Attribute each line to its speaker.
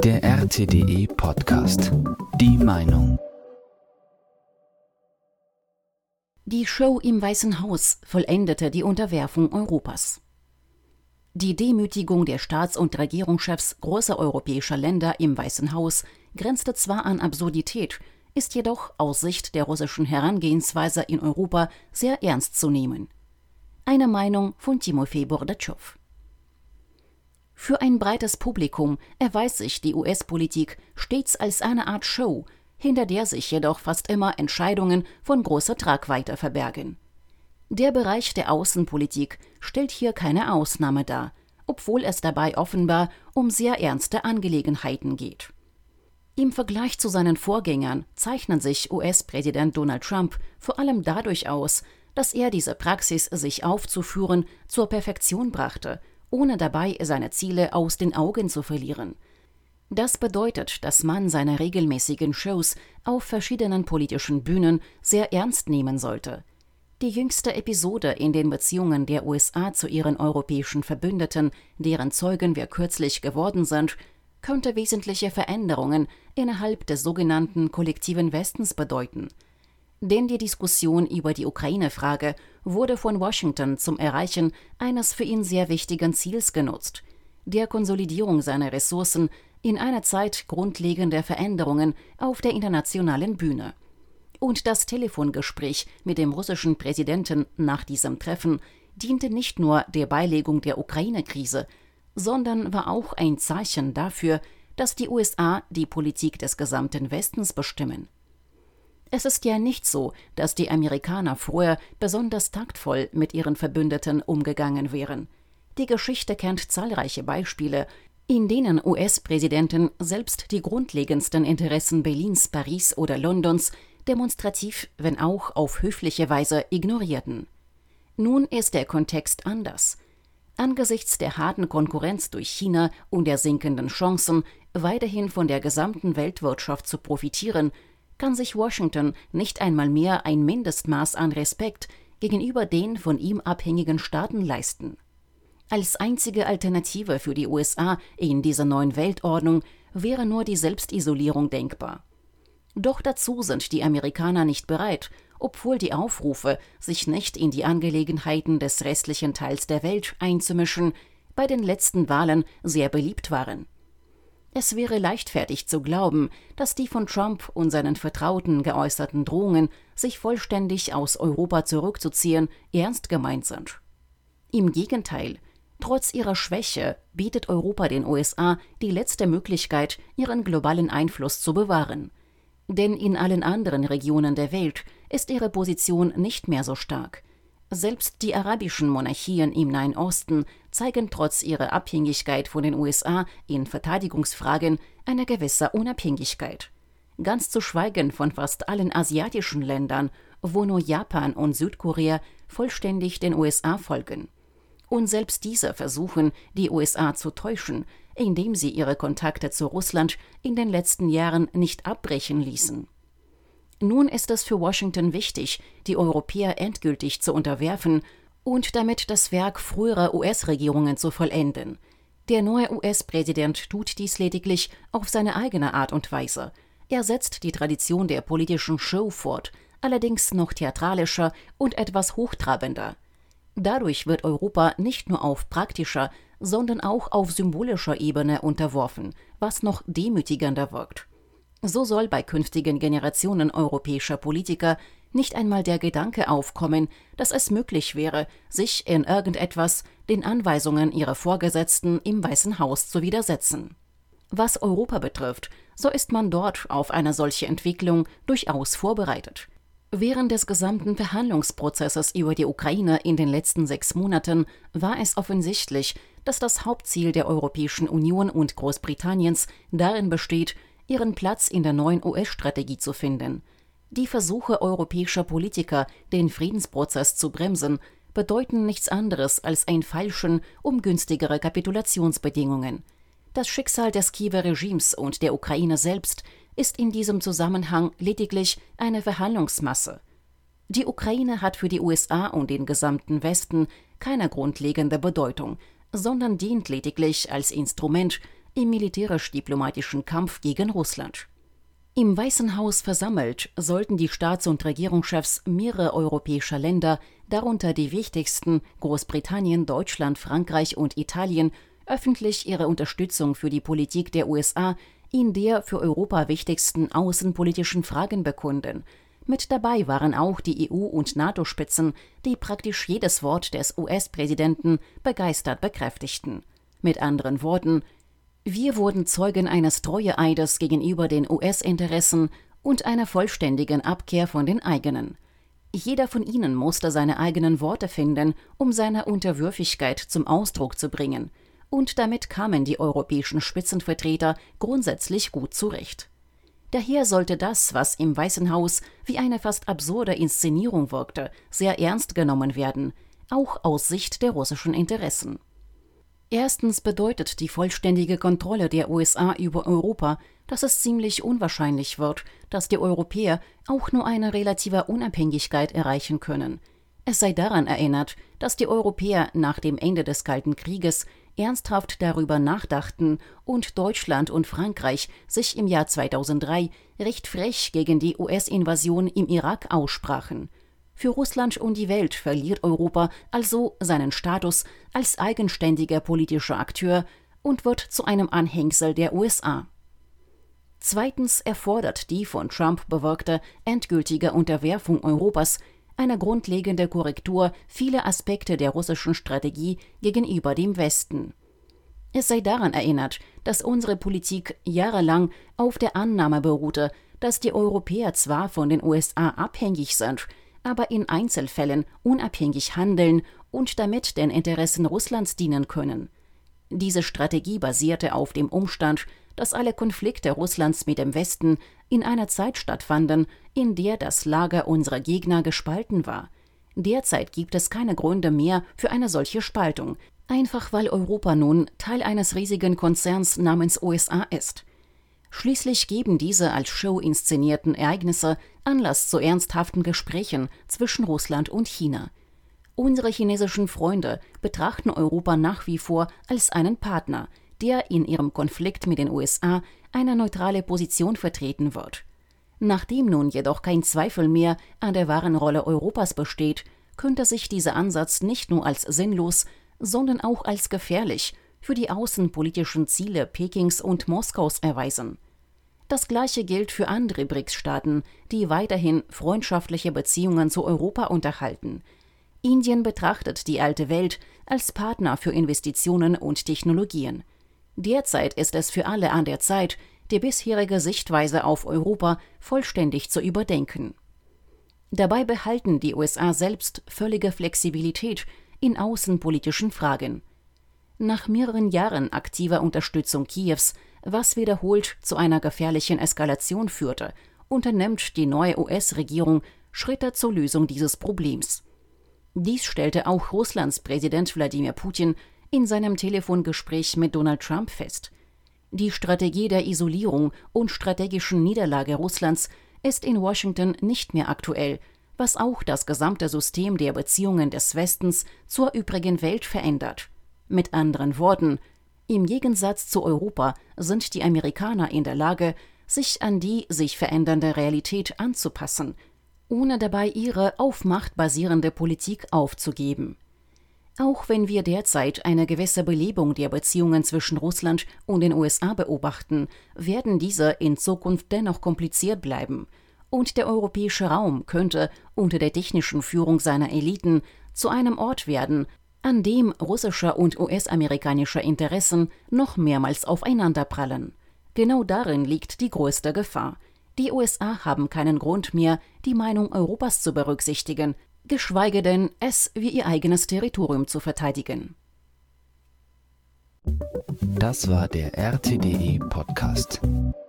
Speaker 1: Der RTDE Podcast. Die Meinung.
Speaker 2: Die Show im Weißen Haus vollendete die Unterwerfung Europas. Die Demütigung der Staats- und Regierungschefs großer europäischer Länder im Weißen Haus grenzte zwar an Absurdität, ist jedoch aus Sicht der russischen Herangehensweise in Europa sehr ernst zu nehmen. Eine Meinung von Timofei Bordatschow. Für ein breites Publikum erweist sich die US-Politik stets als eine Art Show, hinter der sich jedoch fast immer Entscheidungen von großer Tragweite verbergen. Der Bereich der Außenpolitik stellt hier keine Ausnahme dar, obwohl es dabei offenbar um sehr ernste Angelegenheiten geht. Im Vergleich zu seinen Vorgängern zeichnet sich US-Präsident Donald Trump vor allem dadurch aus, dass er diese Praxis, sich aufzuführen, zur Perfektion brachte, ohne dabei seine Ziele aus den Augen zu verlieren. Das bedeutet, dass man seine regelmäßigen Shows auf verschiedenen politischen Bühnen sehr ernst nehmen sollte. Die jüngste Episode in den Beziehungen der USA zu ihren europäischen Verbündeten, deren Zeugen wir kürzlich geworden sind, könnte wesentliche Veränderungen innerhalb des sogenannten kollektiven Westens bedeuten. Denn die Diskussion über die Ukraine-Frage wurde von Washington zum Erreichen eines für ihn sehr wichtigen Ziels genutzt: der Konsolidierung seiner Ressourcen in einer Zeit grundlegender Veränderungen auf der internationalen Bühne. Und das Telefongespräch mit dem russischen Präsidenten nach diesem Treffen diente nicht nur der Beilegung der Ukraine-Krise, sondern war auch ein Zeichen dafür, dass die USA die Politik des gesamten Westens bestimmen. Es ist ja nicht so, dass die Amerikaner früher besonders taktvoll mit ihren Verbündeten umgegangen wären. Die Geschichte kennt zahlreiche Beispiele, in denen US-Präsidenten selbst die grundlegendsten Interessen Berlins, Paris oder Londons demonstrativ, wenn auch auf höfliche Weise, ignorierten. Nun ist der Kontext anders. Angesichts der harten Konkurrenz durch China und der sinkenden Chancen, weiterhin von der gesamten Weltwirtschaft zu profitieren, kann sich Washington nicht einmal mehr ein Mindestmaß an Respekt gegenüber den von ihm abhängigen Staaten leisten. Als einzige Alternative für die USA in dieser neuen Weltordnung wäre nur die Selbstisolierung denkbar. Doch dazu sind die Amerikaner nicht bereit, obwohl die Aufrufe, sich nicht in die Angelegenheiten des restlichen Teils der Welt einzumischen, bei den letzten Wahlen sehr beliebt waren. Es wäre leichtfertig zu glauben, dass die von Trump und seinen Vertrauten geäußerten Drohungen, sich vollständig aus Europa zurückzuziehen, ernst gemeint sind. Im Gegenteil, trotz ihrer Schwäche bietet Europa den USA die letzte Möglichkeit, ihren globalen Einfluss zu bewahren. Denn in allen anderen Regionen der Welt ist ihre Position nicht mehr so stark. Selbst die arabischen Monarchien im Nahen Osten zeigen trotz ihrer Abhängigkeit von den USA in Verteidigungsfragen eine gewisse Unabhängigkeit. Ganz zu schweigen von fast allen asiatischen Ländern, wo nur Japan und Südkorea vollständig den USA folgen. Und selbst diese versuchen, die USA zu täuschen, indem sie ihre Kontakte zu Russland in den letzten Jahren nicht abbrechen ließen. Nun ist es für Washington wichtig, die Europäer endgültig zu unterwerfen und damit das Werk früherer US-Regierungen zu vollenden. Der neue US-Präsident tut dies lediglich auf seine eigene Art und Weise. Er setzt die Tradition der politischen Show fort, allerdings noch theatralischer und etwas hochtrabender. Dadurch wird Europa nicht nur auf praktischer, sondern auch auf symbolischer Ebene unterworfen, was noch demütigender wirkt. So soll bei künftigen Generationen europäischer Politiker nicht einmal der Gedanke aufkommen, dass es möglich wäre, sich in irgendetwas den Anweisungen ihrer Vorgesetzten im Weißen Haus zu widersetzen. Was Europa betrifft, so ist man dort auf eine solche Entwicklung durchaus vorbereitet. Während des gesamten Verhandlungsprozesses über die Ukraine in den letzten 6 Monaten war es offensichtlich, dass das Hauptziel der Europäischen Union und Großbritanniens darin besteht, ihren Platz in der neuen US-Strategie zu finden. Die Versuche europäischer Politiker, den Friedensprozess zu bremsen, bedeuten nichts anderes als ein Feilschen um günstigere Kapitulationsbedingungen. Das Schicksal des Kiewer Regimes und der Ukraine selbst ist in diesem Zusammenhang lediglich eine Verhandlungsmasse. Die Ukraine hat für die USA und den gesamten Westen keine grundlegende Bedeutung, sondern dient lediglich als Instrument, im militärisch-diplomatischen Kampf gegen Russland. Im Weißen Haus versammelt sollten die Staats- und Regierungschefs mehrerer europäischer Länder, darunter die wichtigsten Großbritannien, Deutschland, Frankreich und Italien, öffentlich ihre Unterstützung für die Politik der USA in der für Europa wichtigsten außenpolitischen Fragen bekunden. Mit dabei waren auch die EU- und NATO-Spitzen, die praktisch jedes Wort des US-Präsidenten begeistert bekräftigten. Mit anderen Worten: Wir wurden Zeugen eines Treueeides gegenüber den US-Interessen und einer vollständigen Abkehr von den eigenen. Jeder von ihnen musste seine eigenen Worte finden, um seine Unterwürfigkeit zum Ausdruck zu bringen. Und damit kamen die europäischen Spitzenvertreter grundsätzlich gut zurecht. Daher sollte das, was im Weißen Haus wie eine fast absurde Inszenierung wirkte, sehr ernst genommen werden, auch aus Sicht der russischen Interessen. Erstens bedeutet die vollständige Kontrolle der USA über Europa, dass es ziemlich unwahrscheinlich wird, dass die Europäer auch nur eine relative Unabhängigkeit erreichen können. Es sei daran erinnert, dass die Europäer nach dem Ende des Kalten Krieges ernsthaft darüber nachdachten und Deutschland und Frankreich sich im Jahr 2003 recht frech gegen die US-Invasion im Irak aussprachen. Für Russland und die Welt verliert Europa also seinen Status als eigenständiger politischer Akteur und wird zu einem Anhängsel der USA. Zweitens erfordert die von Trump bewirkte endgültige Unterwerfung Europas eine grundlegende Korrektur vieler Aspekte der russischen Strategie gegenüber dem Westen. Es sei daran erinnert, dass unsere Politik jahrelang auf der Annahme beruhte, dass die Europäer zwar von den USA abhängig sind, aber in Einzelfällen unabhängig handeln und damit den Interessen Russlands dienen können. Diese Strategie basierte auf dem Umstand, dass alle Konflikte Russlands mit dem Westen in einer Zeit stattfanden, in der das Lager unserer Gegner gespalten war. Derzeit gibt es keine Gründe mehr für eine solche Spaltung, einfach weil Europa nun Teil eines riesigen Konzerns namens USA ist. Schließlich geben diese als Show inszenierten Ereignisse Anlass zu ernsthaften Gesprächen zwischen Russland und China. Unsere chinesischen Freunde betrachten Europa nach wie vor als einen Partner, der in ihrem Konflikt mit den USA eine neutrale Position vertreten wird. Nachdem nun jedoch kein Zweifel mehr an der wahren Rolle Europas besteht, könnte sich dieser Ansatz nicht nur als sinnlos, sondern auch als gefährlich für die außenpolitischen Ziele Pekings und Moskaus erweisen. Das Gleiche gilt für andere BRICS-Staaten, die weiterhin freundschaftliche Beziehungen zu Europa unterhalten. Indien betrachtet die alte Welt als Partner für Investitionen und Technologien. Derzeit ist es für alle an der Zeit, die bisherige Sichtweise auf Europa vollständig zu überdenken. Dabei behalten die USA selbst völlige Flexibilität in außenpolitischen Fragen. Nach mehreren Jahren aktiver Unterstützung Kiews, was wiederholt zu einer gefährlichen Eskalation führte, unternimmt die neue US-Regierung Schritte zur Lösung dieses Problems. Dies stellte auch Russlands Präsident Wladimir Putin in seinem Telefongespräch mit Donald Trump fest. Die Strategie der Isolierung und strategischen Niederlage Russlands ist in Washington nicht mehr aktuell, was auch das gesamte System der Beziehungen des Westens zur übrigen Welt verändert. Mit anderen Worten: Im Gegensatz zu Europa sind die Amerikaner in der Lage, sich an die sich verändernde Realität anzupassen, ohne dabei ihre auf Macht basierende Politik aufzugeben. Auch wenn wir derzeit eine gewisse Belebung der Beziehungen zwischen Russland und den USA beobachten, werden diese in Zukunft dennoch kompliziert bleiben. Und der europäische Raum könnte unter der technischen Führung seiner Eliten zu einem Ort werden, an dem russische und US-amerikanische Interessen noch mehrmals aufeinanderprallen. Genau darin liegt die größte Gefahr. Die USA haben keinen Grund mehr, die Meinung Europas zu berücksichtigen, geschweige denn, es wie ihr eigenes Territorium zu verteidigen.
Speaker 1: Das war der RTDE-Podcast.